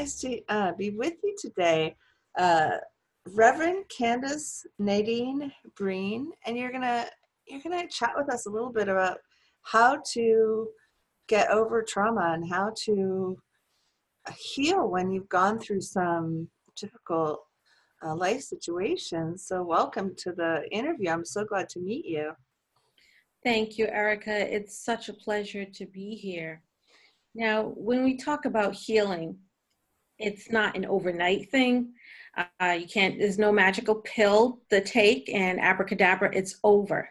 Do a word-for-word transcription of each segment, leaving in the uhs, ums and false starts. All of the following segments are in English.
nice to uh, be with you today, uh, Reverend Candace Nadine Breen, and you're gonna you're gonna chat with us a little bit about how to get over trauma and how to heal when you've gone through some difficult uh, life situations. So, welcome to the interview. I'm so glad to meet you. Thank you, Erica. It's such a pleasure to be here. Now, when we talk about healing, it's not an overnight thing. Uh, you can't, there's no magical pill to take and abracadabra, it's over.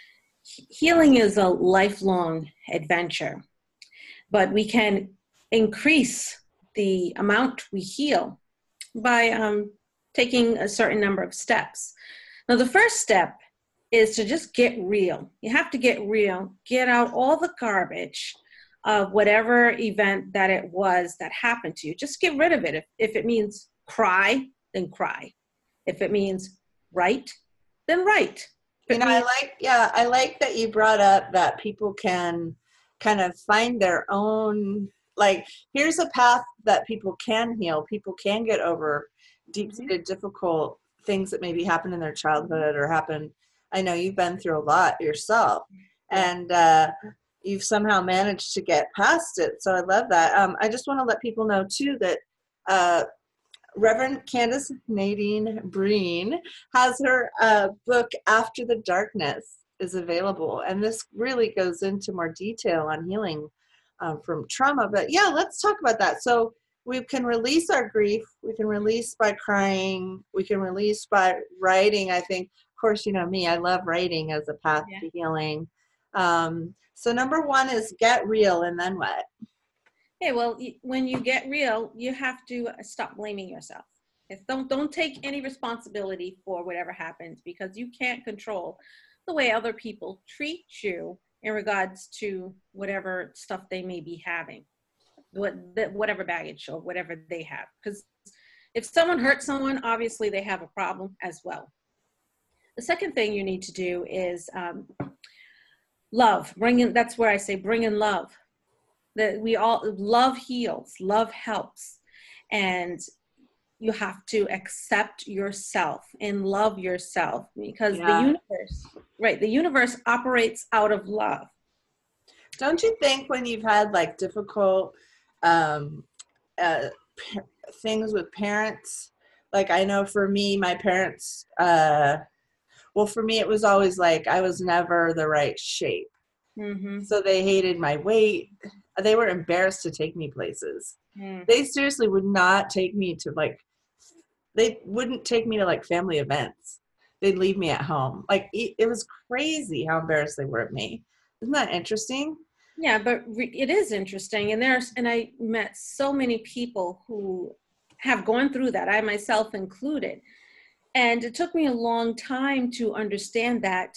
Healing is a lifelong adventure, but we can increase the amount we heal by um, taking a certain number of steps. Now, the first step is to just get real. You have to get real, get out all the garbage of whatever event that it was that happened to you. Just get rid of it. If, if it means cry, then cry. If it means write, then write. You know, I like, yeah, I like that you brought up that people can kind of find their own, like, here's a path that people can heal. People can get over deep-seated, mm-hmm. difficult things that maybe happened in their childhood or happened. I know you've been through a lot yourself, and uh, you've somehow managed to get past it. So I love that. Um, I just want to let people know, too, that uh, Reverend Candace Nadine Breen has her uh, book, After the Darkness, is available. And this really goes into more detail on healing um, from trauma. But yeah, let's talk about that. So we can release our grief. We can release by crying. We can release by writing. I think, of course, you know me, I love writing as a path yeah. to healing. Um, so number one is get real, and then what? Okay, well, when you get real, you have to stop blaming yourself. It's don't, don't take any responsibility for whatever happens, because you can't control the way other people treat you in regards to whatever stuff they may be having, what, whatever baggage or whatever they have. Because if someone hurts someone, obviously they have a problem as well. The second thing you need to do is um, love. Bring in, that's where I say bring in love. That we all, love heals, love helps. And you have to accept yourself and love yourself, because yeah. the universe, right, the universe operates out of love. Don't you think when you've had like difficult um, uh, p- things with parents, like I know for me, my parents, uh, well, for me, it was always like I was never the right shape. Mm-hmm. So they hated my weight. They were embarrassed to take me places. Mm. They seriously would not take me to like, they wouldn't take me to like family events. They'd leave me at home. Like it, it was crazy how embarrassed they were of me. Isn't that interesting? Yeah, but re- it is interesting. And there's, and I met so many people who have gone through that, I myself included. And it took me a long time to understand that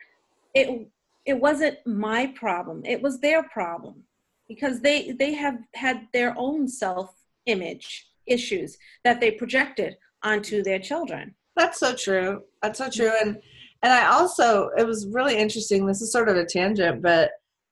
it it wasn't my problem. It was their problem, because they, they have had their own self-image issues that they projected onto their children. That's so true. That's so true. And and I also, it was really interesting. This is sort of a tangent, but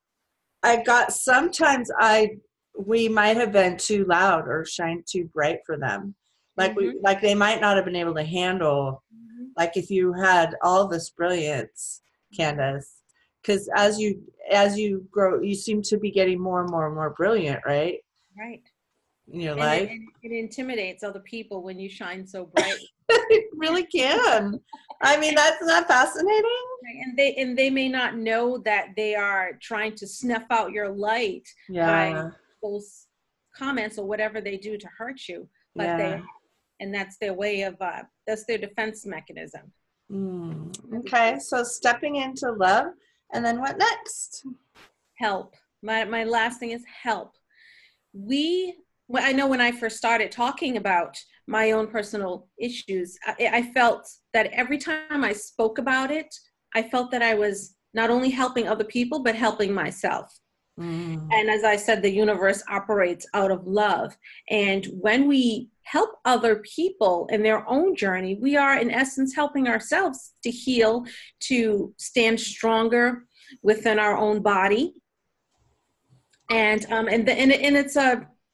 I got, sometimes I, we might have been too loud or shined too bright for them. Like mm-hmm. we, like they might not have been able to handle, mm-hmm. like if you had all this brilliance, Candace, because as you, as you grow, you seem to be getting more and more and more brilliant, right? Right. In your and life. It, it, it intimidates other people when you shine so bright. It really can. I mean, that's not fascinating. And they and they may not know that they are trying to snuff out your light yeah. by those comments or whatever they do to hurt you. But yeah. they, and that's their way of, uh, that's their defense mechanism. Mm. Okay, so stepping into love, and then what next? Help. My my last thing is help. We, well, I know when I first started talking about my own personal issues, I, I felt that every time I spoke about it, I felt that I was not only helping other people, but helping myself. Mm. And as I said, the universe operates out of love. And when we help other people in their own journey, we are in essence helping ourselves to heal, to stand stronger within our own body. And um, and, the, and and it's a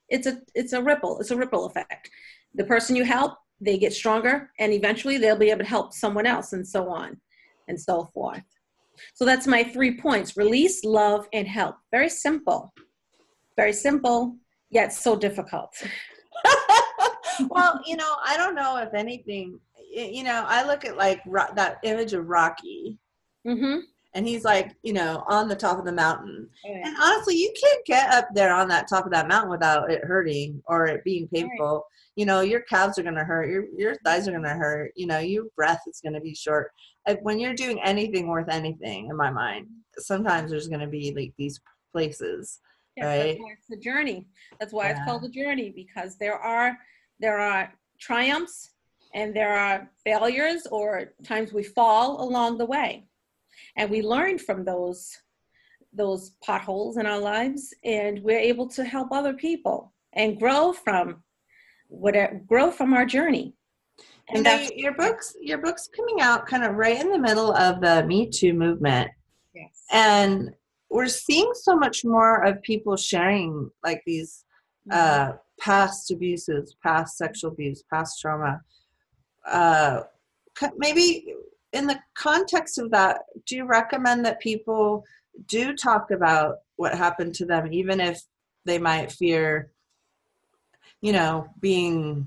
it's a it's a ripple. It's a ripple effect. The person you help, they get stronger, and eventually they'll be able to help someone else, and so on and so forth. So that's my three points: release, love, and help. Very simple. Very simple, yet so difficult. Well, you know, I don't know if anything, you know, I look at like Ro- that image of Rocky. Mm-hmm. And he's like, you know, on the top of the mountain. Right. And honestly, you can't get up there on that top of that mountain without it hurting or it being painful. Right. You know, your calves are going to hurt. Your your thighs are going to hurt. You know, your breath is going to be short. When you're doing anything worth anything, in my mind, sometimes there's going to be like these places, yes, right? That's why it's the journey. That's why yeah. it's called the journey, because there are there are triumphs and there are failures or times we fall along the way. And we learn from those those potholes in our lives, and we're able to help other people and grow from whatever grow from our journey. And you know, that's your books your books coming out kind of right in the middle of the Me Too movement. Yes. And we're seeing so much more of people sharing like these uh, past abuses, past sexual abuse, past trauma. Uh, maybe in the context of that, do you recommend that people do talk about what happened to them, even if they might fear, you know, being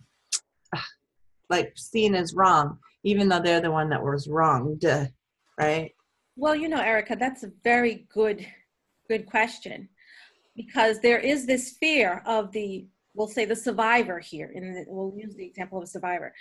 like seen as wrong, even though they're the one that was wronged, right? Well, you know, Erica, that's a very good, good question, because there is this fear of the, we'll say the survivor here, and we'll use the example of a survivor.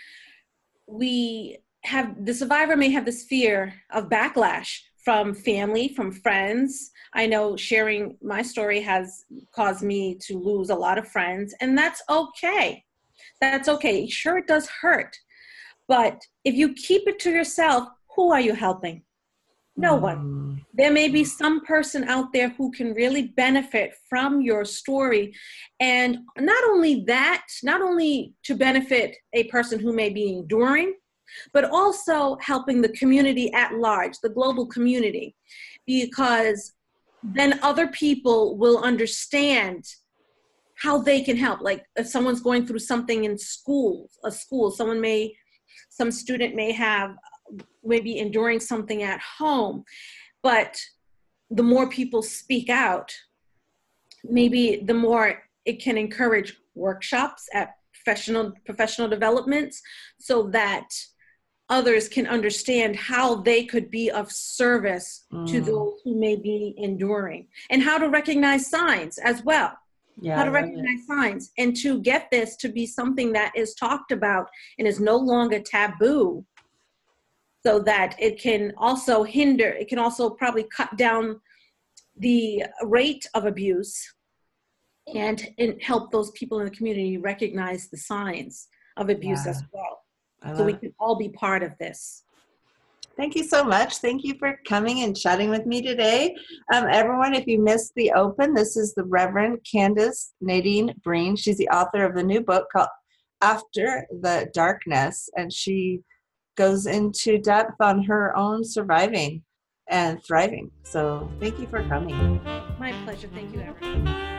We have, the survivor may have this fear of backlash from family, from friends. I know sharing my story has caused me to lose a lot of friends, and that's okay. That's okay. Sure, it does hurt. But if you keep it to yourself, who are you helping? No one. Mm. There may be some person out there who can really benefit from your story. And not only that, not only to benefit a person who may be enduring, but also helping the community at large, the global community, because then other people will understand how they can help. Like if someone's going through something in school, a school, someone may, some student may have, maybe enduring something at home, but the more people speak out, maybe the more it can encourage workshops at professional professional developments, so that others can understand how they could be of service mm. to those who may be enduring, and how to recognize signs as well. Yeah, how to recognize it. signs, and to get this to be something that is talked about and is no longer taboo, so that it can also hinder, it can also probably cut down the rate of abuse, and, and help those people in the community recognize the signs of abuse yeah. as well. So we can all be part of this. Thank you so much. Thank you for coming and chatting with me today. Um, everyone, if you missed the open, this is the Reverend Candace Nadine Breen. She's the author of the new book called After the Darkness, and she goes into depth on her own surviving and thriving. So thank you for coming. My pleasure. Thank you, Erin.